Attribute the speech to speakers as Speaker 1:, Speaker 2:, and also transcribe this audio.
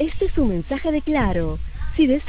Speaker 1: Este es un mensaje de Claro. Si deseas